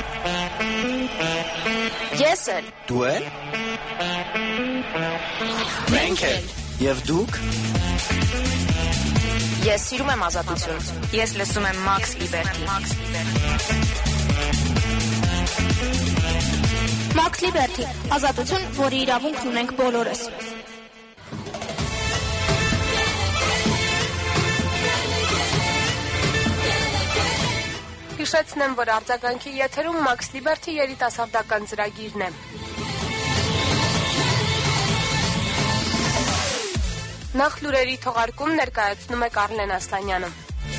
Ես էլ։ Դու էլ։ Մենք էլ։ Եվ դուք։ Ես սիրում եմ ազատություն։ Ես լսում եմ Max Liberty։ Max Liberty, ազատություն, որի իրավունքն ունենք բոլորս։ Հիշեցնեմ, որ արձագանքի եթերում Max Liberty երիտասարդական ծրագիրն է։ Նախ լուրերի թողարկում ներկայացնում է Կարլեն Ասլանյանը։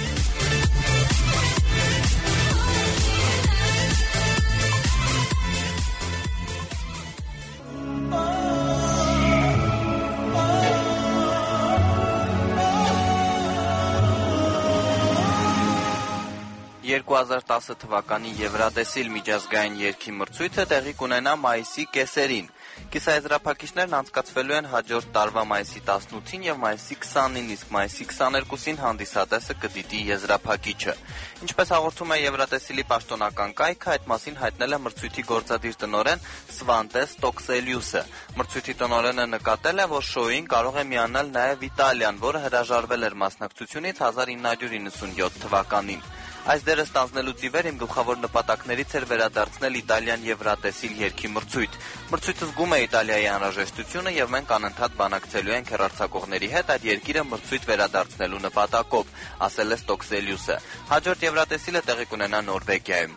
«2010 թվականի Եվրադեսիլ միջազգային երգի մրցույթը տեղի կունենա մայիսի կեսերին։ Կիսաեզրափակիչներն անցկացվելու են հաջորդ տարվա մայիսի 18-ին եւ մայիսի 20-ին, իսկ մայիսի 22-ին հանդիսատեսը կդիտի եզրափակիչը։ Ինչպես հաղորդում է Եվրադեսիլի պաշտոնական կայքը, այդ մասին հայտնել է մրցույթի գործադիր տնօրեն Svante Stokselius-ը։ Մրցույթի տնօրենը նկատել է, որ շոուին կարող է միանալ նաեւ Իտալիան, որը հրաժարվել էր մասնակցությունից 1997 թվականին։ Այս դերը ստանձնելուց ի վեր իմ գլխավոր նպատակներից էր վերադարձնել Իտալիան Եվրադեսիլ երգի մրցույթ։ Մրցույթը զգում է Իտալիայի անհրաժեշտությունը եւ մենք անընդհատ բանակցելու ենք հեռարձակողների հետ այդ երկիրը մրցույթ վերադարձնելու նպատակով, ասել է Stokselius-ը։ Հաջորդ Եվրադեսիլը տեղի կունենա Նորվեգիայում։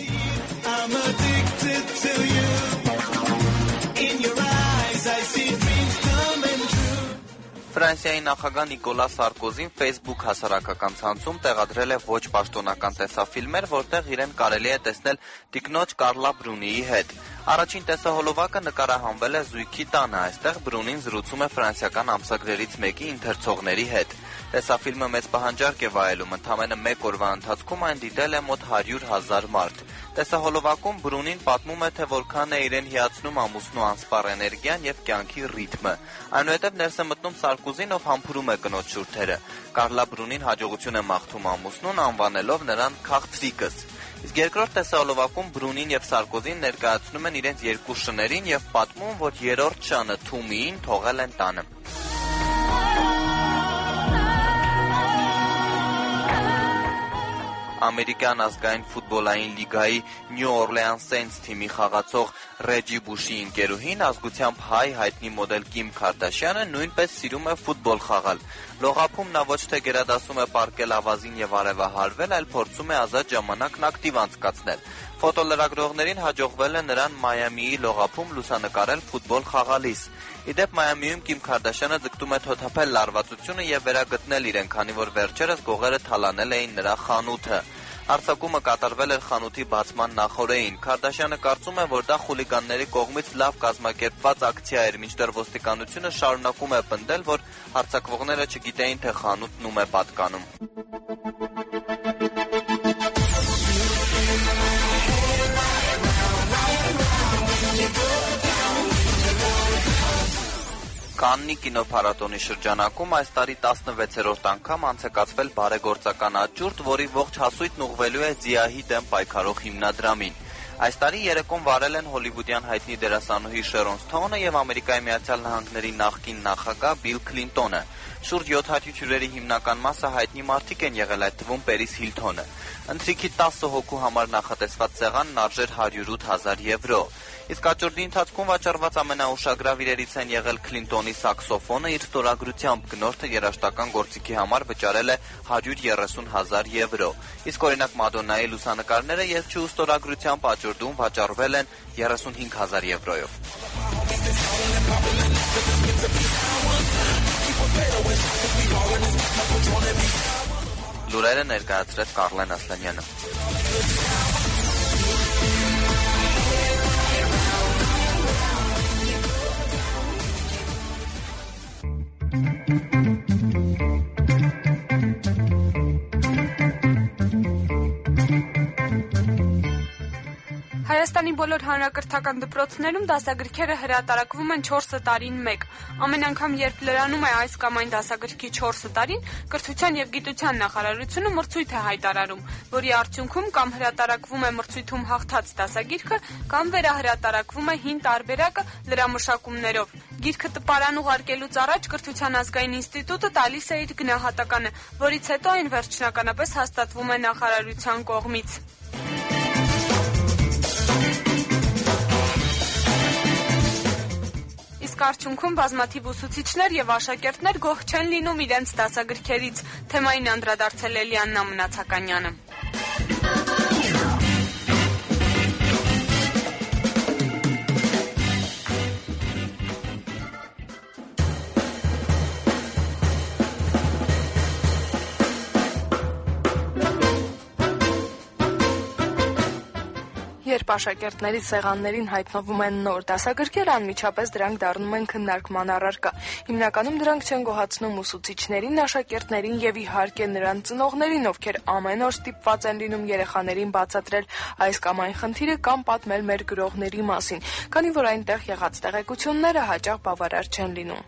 Ֆրանսիայի նախագահ Նիկոլա Սարկոզին Facebook հասարակական ցանցում տեղադրել է ոչ պաշտոնական տեսաֆիլմեր, որտեղ իրեն կարելի է տեսնել տիկնոջ Կարլա Բրունիի հետ։ Առաջին տեսահոլովակը նկարահանվել է զույգի տանը, այստեղ Բրունին զրուցում է ֆրանսիական ամսագրերից մեկի ընթերցողների հետ։ Տեսաֆիլմը մեծ պահանջարկ է վայելում, ընդամենը 1 օրվա ընթացքում այն դիտել է մոտ 100,000 մարդ։ Տեսահոլովակում Բրունին պատմում է, թե որքան է իրեն հիացնում ամուսնու անսպառ էներգիան եւ կյանքի ռիթմը։ Այնուհետև ներս է մտնում Սարկոզին, ով համբուրում է կնոջ շուրթերը։ Կարլա Բրունին հաջողություն է մաղթում ամուսնուն, անվանելով նրան քաղցրիկս։ Իսկ երկրորդ տեսահոլովակում Բրունին եւ Սարկոզին ներկայացնում են իրենց երկու շներին եւ պատմում, որ երրորդ շանը Թումիին թողել են տանը։ Ամերիկյան ազգային ֆուտբոլային լիգայի New Orleans Saints թիմի խաղացող Ռեջի Բուշի ընկերուհին, ազգությամբ հայ հայտնի մոդել Կիմ Քարդաշյանը, նույնպես սիրում է ֆուտբոլ խաղալ։ Լողափում նա ոչ թե գերադասում է պառկել ավազին եւ արևահարվել, այլ փորձում է ազատ ժամանակն ակտիվ անցկացնել։ Ֆոտոլրագրողներին հաջողվել է նրան Մայամիի լողափում լուսանկարել ֆուտբոլ խաղալիս։ Իդեպ Մայամիում Կիմ Քարդաշյանը ձգտում է թոթափել լարվածությունը եւ վերագտնել իրեն, քանի որ վերջերս գողերը թալանել էին նրա խանութը։ Արձակումը կատարվել էր խանութի բացման նախօրեին։ Քարդաշյանը կարծում է, որ դա խուլիգանների կողմից լավ կազմակերպված ակցիա էր, մինչդեռ ոստիկանությունը շարունակում է պնդել, որ արձակվողները չգիտեին, թե խանութն ում է պատկանում։ Կաննի կինոփառատոնի շրջանակում այս տարի 16-րդ անգամ անցկացվել բարեգործական աճուրդ, որի ողջ հասույթն ուղղվելու է Զիահի դեմ պայքարող հիմնադրամին։ Այս տարի երեկոն վարել են հոլիվուդյան հայտնի դերասանուհի Շերոն Սթոունը եւ Ամերիկայի Միացյալ Նահանգների նախկին նախագահ Բիլ Քլինտոնը։ Շուրջ 700 հյուրերի հիմնական մասը հայտնի մարդիկ են եղել, այդ թվում Պերիս Հիլթոնը։ Ընթրիքի 10 հոգու համար նախատեսված սեղանն արժեր 108,000 եվրո։ Իսկ աճուրդի ընթացքում վաճառված ամենաուշագրավ իրերից են եղել Քլինտոնի սաքսոֆոնը, իր ստորագրությամբ գնորդը երաժշտական գործիքի համար վճարել է 130,000 եվրո։ Իսկ օրինակ Մադոննայի լուսանկարները երգչուհու ստորագրությամբ աճուրդում վաճառվել են 35,000 եվրոյով։ Լուրերը ներկայացրեց Կարլեն Ասլանյանը։ Հայաստանի բոլոր հանրակրթական դպրոցներում դասագրքերը հրատարակվում են 4 տարին մեկ։ Ամեն անգամ, երբ լրանում է այս կամ այն դասագրքի 4 տարին, Կրթության եւ Գիտության նախարարությունը մրցույթ է հայտարարում, որի արդյունքում կամ հրատարակվում է մրցույթում հաղթած դասագիրքը, կամ վերահրատարակվում է հին տարբերակը լրամշակումներով։ Գիրքը տպարան ուղարկելուց առաջ Կրթության ազգային ինստիտուտը տալիս է իր գնահատականը, որից հետո այն վերջնականապես հաստատվում է նախարարության կողմից։ Իսկ արդյունքում բազմաթիվ ուսուցիչներ եւ աշակերտներ գոհ չեն լինում իրենց դասագրքերից։ Թեմային անդրադարձել է Լիաննա Մնացականյանը։ Երբ աշակերտների սեղաններին հայտնվում են նոր դասագրքեր, անմիջապես դրանք դառնում են քննարկման առարկա։ Հիմնականում դրանք չեն գոհացնում ուսուցիչներին, աշակերտներին եւ իհարկե նրանց ծնողներին, ովքեր ամեն օր ստիպված են լինում երեխաներին բացատրել այս կամ այն խնդիրը կամ պատմել մեր գրողների մասին, քանի որ այնտեղ եղած տեղեկությունները հաճախ բավարար չեն լինում։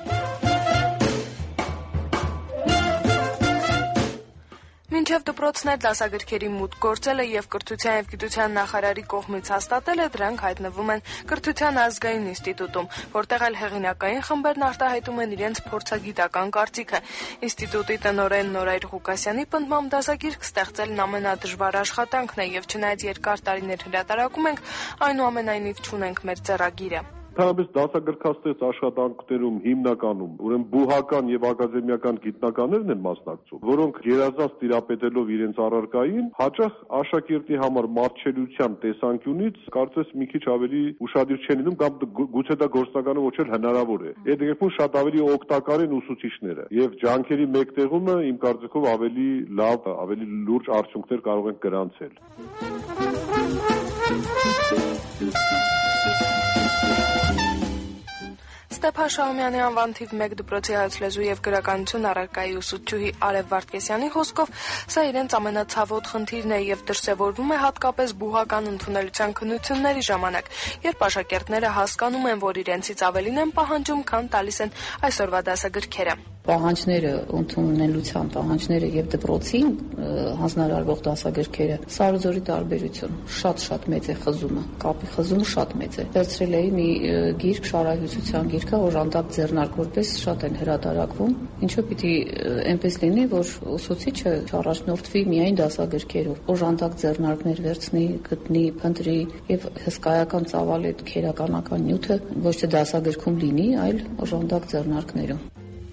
Մինչև դպրոցներ դասագրքերի մուտք գործելը եւ Կրթության եւ Գիտության նախարարի կողմից հաստատել է, դրանք հայտնվում են Կրթության ազգային ինստիտուտում, որտեղ էլ հեղինակային խմբերն արտահայտում են իրենց փորձագիտական կարծիքը։ Ինստիտուտի տնօրեն Նորայր Ղուկասյանի պնդմամբ դասագիրք ստեղծելն ամենադժվար աշխատանքն է եւ չնայած երկար տարիներ հրատարակում ենք, այնուամենայնիվ չունենք մեր ձեռագիրը։ Ընդհանրապես դասագրքաստեղծ աշխատանքներում հիմնականում ուրեմն բուհական եւ ակադեմիական գիտնականներն են մասնակցում, որոնք երազած տիրապետելով իրենց առարկային, հաճախ աշակերտի համար մատչելիության տեսանկյունից կարծես մի քիչ ավելի ուշադիր չեն լինում կամ գուցե դա գործնականում ոչ էլ հնարավոր է։ Այդ դեպքում շատ ավելի օգտակար են ուսուցիչները եւ ջանքերի մեկտեղումը իմ կարծիքով ավելի լավ, ավելի լուրջ արդյունքներ կարող են գրանցել։ Ստեփան Շահումյանի անվան թիվ 1 դպրոցի հայոց լեզու եւ գրականություն առարկայի ուսուցչուհի Արև Վարդգեսյանի խոսքով սա իրենց ամենացավոտ խնդիրն է եւ դրսեւորվում է հատկապես բուհական ընդունելության քննությունների ժամանակ, երբ աշակերտները հասկանում են, որ իրենցից ավելին են պահանջում, քան տալիս են այսօրվա դասագրքերը։ Պահանջները, ընդունելության պահանջները եւ դպրոցին հանձնարարվող դասագրքերը սարուզորի տարբերություն շատ մեծ է խզումը, կապի խզումը շատ մեծ է։ Վերցրել էի մի գիրք, շարահյուսության գիրքը, օժանդակ ձեռնարկ, որպես շատ են հրատարակվում, ինչու պիտի այնպես լինի, որ ուսուցիչը առաջնորդվի միայն դասագրքերով, օժանդակ ձեռնարկներ վերցնի, գտնի, փնտրի եւ հսկայական ծավալ այդ քերականական նյութը ոչ թե դասագրքում լինի, այլ օժանդակ ձեռնարկներում։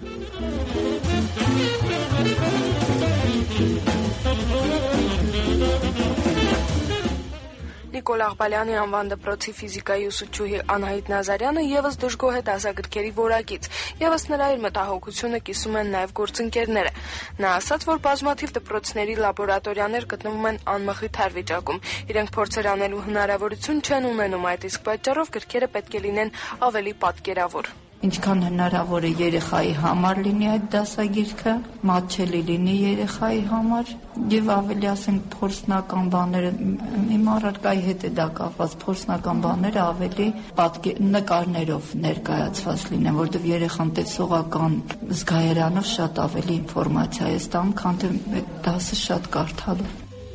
Նիկոլ Աղբալյանի անվան դպրոցի ֆիզիկայի ուսուցչուհի Անահիտ Նազարյանը եւս դժգոհ է դասագրքերի որակից, եւս նրա իր մտահոգությունը կիսում են նաեւ գործընկերները։ Նա ասաց, որ բազմաթիվ դպրոցների լաբորատորիաներ գտնվում են անմխիթար վիճակում։ Իրենք փորձեր անելու հնարավորություն չեն ունենում, այդ իսկ պատճառով գրքերը պետք է լինեն ավելի պատկերավոր։ Ինչքան հնարավոր է երեխայի համար լինի այդ դասագիրքը, մատչելի լինի երեխայի համար եւ ավելի ասենք փորձնական բաները, իմ առարկայի հետ է դա կապված, փորձնական բաները ավելի նկարներով ներկայացված լինեն, որովհետեւ երեխան տեսողական զգայարանով շատ ավելի ինֆորմացիա է ստանում, քան թե այդ դասը շատ կարդալով։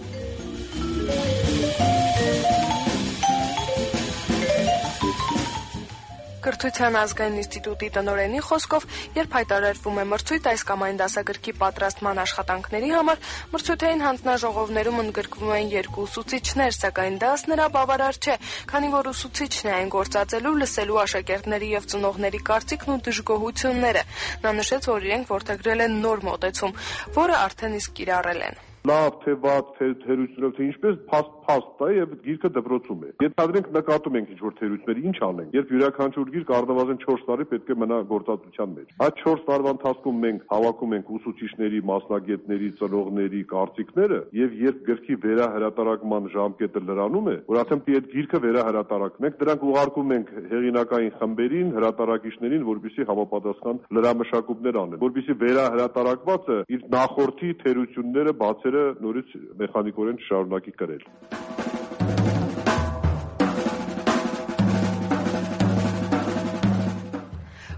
Կրթության ազգային ինստիտուտի տնօրենի խոսքով, երբ հայտարարվում է մրցույթ այս կամ այն դասագրքի պատրաստման աշխատանքների համար, մրցույթային հանձնաժողովներում ընդգրկվում են 2 ուսուցիչներ, սակայն դա նրա բավարար չէ, քանի որ ուսուցիչն է այն գործածելու, լսելու աշակերտների եւ ծնողների կարծիքն ու դժգոհությունները։ Նա նշեց, որ իրենք որդեգրել են նոր մոտեցում, որը արդեն իսկ կիրառել են։ Լավ, թե վատ, թե թերությունով, թե ինչպես փաստ է եւ գիրքը դպրոցում է։ Ենթադրենք նկատում ենք ինչ-որ թերություններ, ինչ անենք։ Երբ յուրաքանչյուր գիրք առնվազն 4 տարի պետք է մնա գործածության մեջ։ Այդ 4 տարվա ընթացքում մենք հավաքում ենք ուսուցիչների, մասնագետների, ծնողների կարծիքները եւ երբ գրքի վերահրատարակման ժամկետը լրանում է, որ արդեն պետք է գիրքը վերահրատարակենք, դրանք ուղարկում ենք հեղինակային խմբերին, հրատարակիչներին, որպեսզի համապատասխան լրամշակումներ անեն, որպեսզի վերահրատարակվածը իր նախորդի թերությունները բացել նորից մեխանիկորեն շարունակի կրել։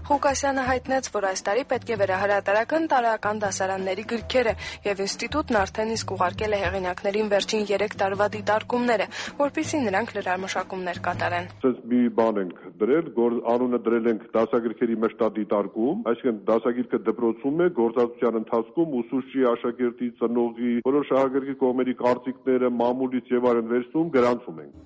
Ղուկասյանը հայտնեց, որ այս տարի պետք է վերահրատարակեն տարեկան դասարանների գրքերը, եւ ինստիտուտն արդեն իսկ ուղարկել է հեղինակներին վերջին 3 տարվա դիտարկումները, որպեսզի նրանք լրամշակումներ կատարեն։ Սենց մի բան ենք դրել, անունը դրել ենք դասագրքերի մշտադիտարկում, այսինքն դասագիրքը դպրոցում է, գործածության ընթացքում ուսուցչի, աշակերտի, ծնողի, բոլոր շահագրգիռ կողմերի կարծիքները մամուլից եւ այլն վերցնում, գրանցում ենք։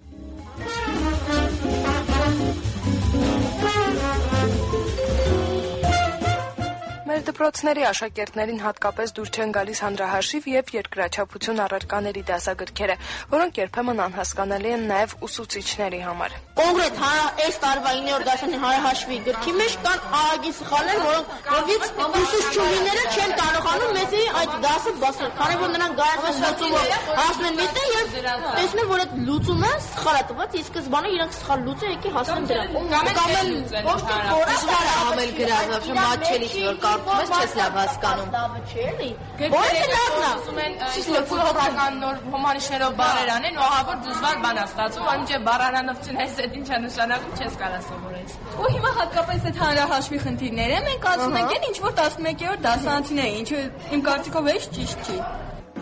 Մեր դպրոցների աշակերտներին հատկապես դուր չեն գալիս հանրահաշիվ եւ երկրաչափություն առարկաների դասագրքերը, որոնք երբեմն անհասկանալի են նաեւ ուսուցիչների համար։ Կոնկրետ այս տարվա 9-րդ դասարանի հանրահաշվի գրքի մեջ կան ահագին սխալներ, որոնք ուսուցչուհիները չեն կարողանում մեզի այդ դասը բացել, քանի որ նրանք գայացած լուծումով հասնեն միտեղ եւ տեսնեն, որ այդ լուծումը սխալ է տված, իսկ սկզբանե իրենք սխալ լուծը եկի հասնեն դրան։ Կամ էլ ոչ թե կորստարը ավել գրած, вообще մատչելից որ կարծում ես չես լավ հասկանում։ Լավը չէ էլի։ Որը լավն է։ Ուզում են ֆիլոլոգիական նոր հոմանիշներով բառեր անեն, ահավոր դժվար բան է ստացվում, որ մինչև բառարանով չնայես այդ ինչ է նշանակում, չես կարող սովորես։ Ու հիմա հատկապես այդ հանրահաշվի խնդիրները մենք ասում ենք, ինչ որ 11-րդ դասարանցիները, ինչը իմ կարծիքով էս ճիշտ չի։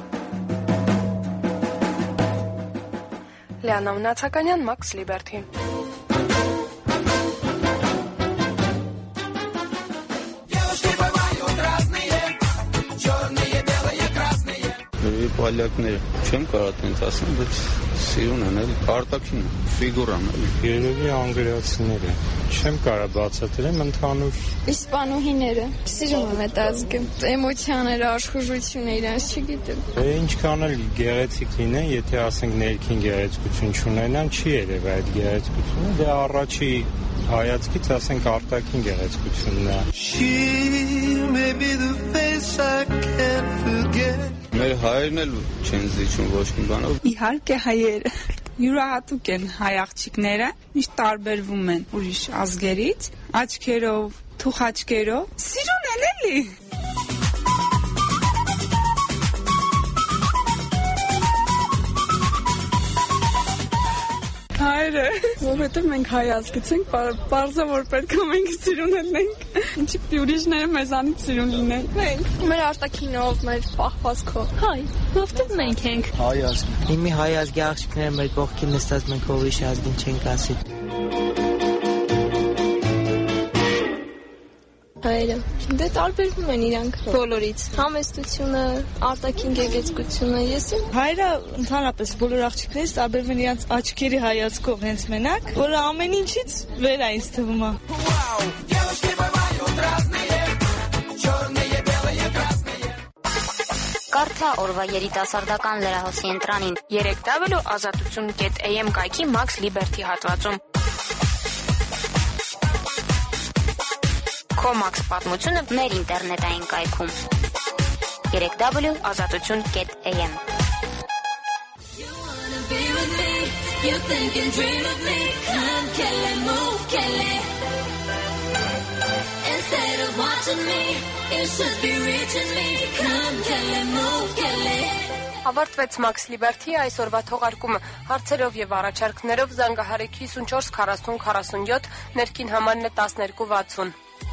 Լիանա Մնացականյան, Max Liberty։ Պալյակները չեմ կարող տենց ասեմ, բայց սիրուն են էլի, արտաքին ֆիգուրան էլի։ Երևի անգլիացիները, չեմ կարող բացատրեմ ընդհանուր։ Իսպանուհիները, սիրում եմ այդ ազգը, էմոցիաները, աշխուժությունը իրենց չգիտեմ։ Ինչքան էլ գեղեցիկ լինեն, եթե ասենք ներքին գեղեցկություն չունենան, չի երևի այդ գեղեցկությունը, դե առաջի հայացքից ասենք արտաքին գեղեցկությունն է։ Մեր հայերն էլ չեն զիջում ոչ մի բանով։ Իհարկե հայերը յուրահատուկ են հայ աղջիկները, միշտ տարբերվում են ուրիշ ազգերից, աչքերով, թուխաչքերով, սիրուն են էլի։ Հայերը, որովհետև մենք հայ ազգից ենք, պարզա որ պետք է մենք սիրուն ենք, ինչի ուրիշները մեզանից սիրուն լինեն։ Մենք մեր արտաքինով, մեր պահվածքով։ Հայ, որովհետև մենք ենք հայ ազգ։ Իմի հայ ազգի աղջիկները մեր կողքին նստած մենք ուրիշ ազգին չենք ասի։ Հայերը, դե տարբերվում են իրանք բոլորից։ Համեստությունը, արտաքին գեղեցկությունը, Հայերը ընդհանրապես բոլոր աղջիկներից տարբերվում են իրանց աչքերի հայացքով հենց մենակ, որը ամեն ինչից վեր է ինձ թվում է։ Կարդա օրվա երիտասարդական լրահոսի ընտրանին 3w.azatutun.am կայքի Max Liberty հատվածում։ Max պատմությունը մեր ինտերնետային կայքում 3w.azatutun.am Ավարտվեց Max Liberty այսօրվա թողարկումը հարցերով եւ առաջարկներով զանգահարեք 54 40 47 ներքին համարն է 1260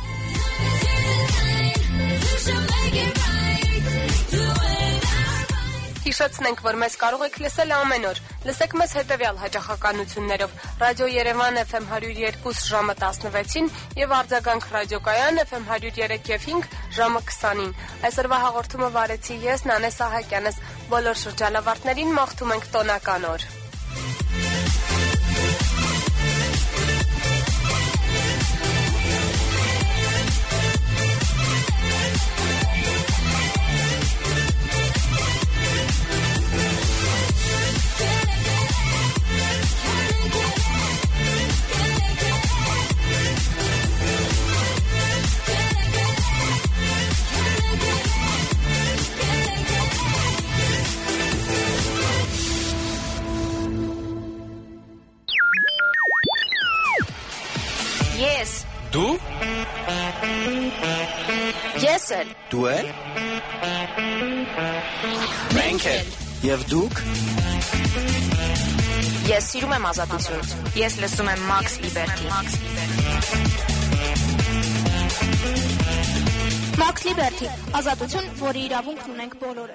Հիշեցնենք, որ մեզ կարող եք լսել ամեն օր։ Լսեք մեզ հետևյալ հաճախականություններով. Ռադիո Երևան FM 102 ժամը 16-ին եւ Արձագանք ռադիոկայան FM 103.5 ժամը 20-ին։ Այսօրվա հաղորդումը վարեցի ես, Նանե Սահակյանս։ Բոլոր շրջանավարտներին մաղթում ենք տոնական օր։ Դու? Ես էլ։ Դու էլ? Մենք էլ։ Եվ դուք? Ես սիրում եմ ազատություն։ Ես լսում եմ Max Liberty։ Max Liberty, ազատություն, որի իրավունքն ունենք բոլորը։